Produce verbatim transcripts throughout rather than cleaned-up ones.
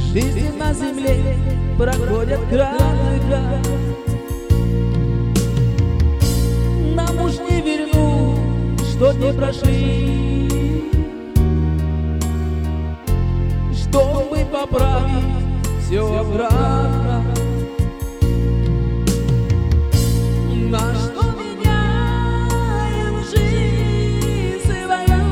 Жизнь на земле проходят кратко. Нам уж не вернуть, что не прошли, чтобы поправить все обратно. На что меняем жизнь свою,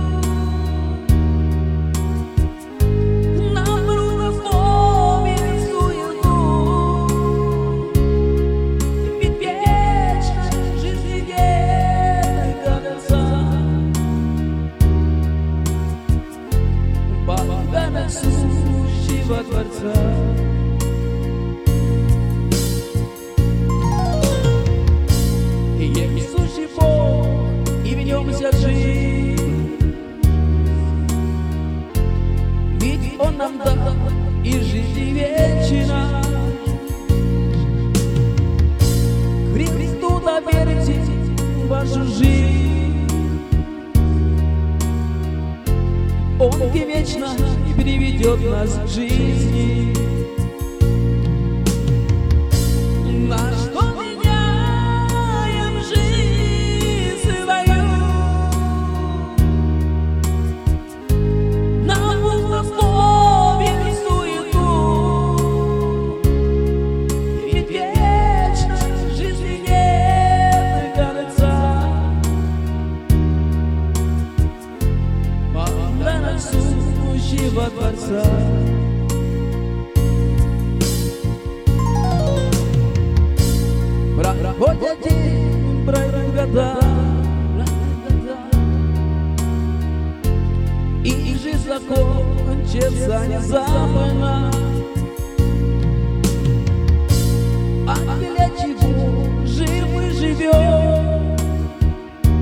на трудословие суету, ведь вечной жизни нет конца. Бога сущего Творца. Есть сущий Бог, и в нем вся жизнь, ведь Он нам дал и жизнь вечна. Христу доверьте вашу жизнь, Он вечно приведет нас к жизни. На что меняем жизнь свою, на пустословие суету, ведь вечной жизни нет конца. Бога сущего Творца. Проходят день, пройдут года, и жизнь закончится внезапно. А для чего жив мы живем?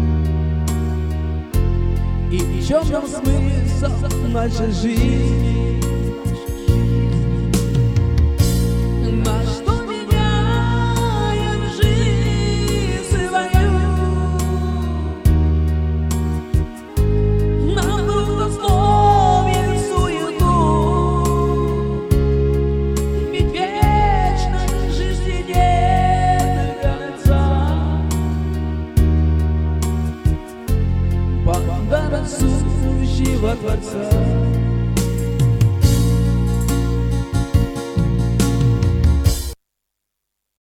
И в чем нам смысл нашей жизни?